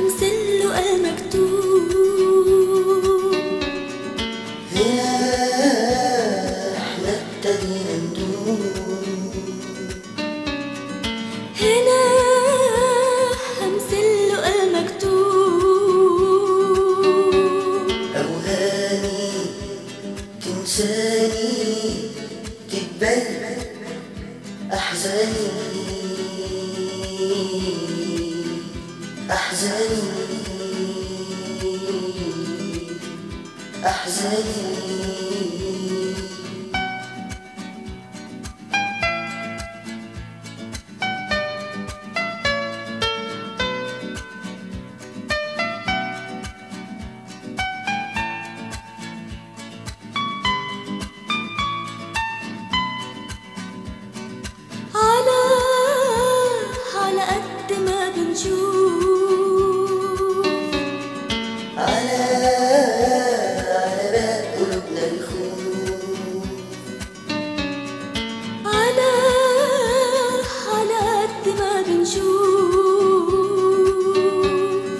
همس اللقا مكتوب. هنا احنا ابتدينا ندوب. هنا همس اللقا مكتوب. أوهامي تنساني تتبل أحزاني أحزاني أحزاني. على قد ما بنشوف، على باب قلوبنا الخوف. على قد ما بنشوف،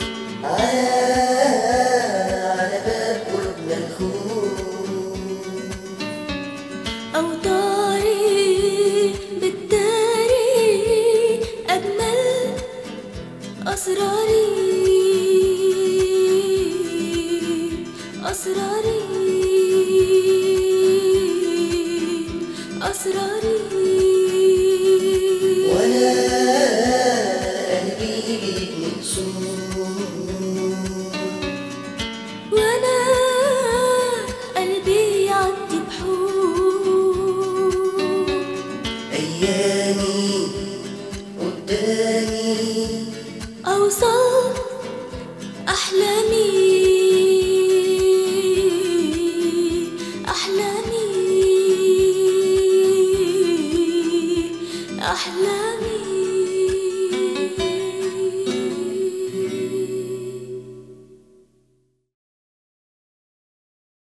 على باب قلوبنا الخوف. أوطاري بالداري أجمل أسراري، أسراري أسراري. وأنا قلبي بيك مقسوم. وأنا قلبي يعدي بحور. أيامي قدامي أوصل أحلامي، أحلامي أحلامي.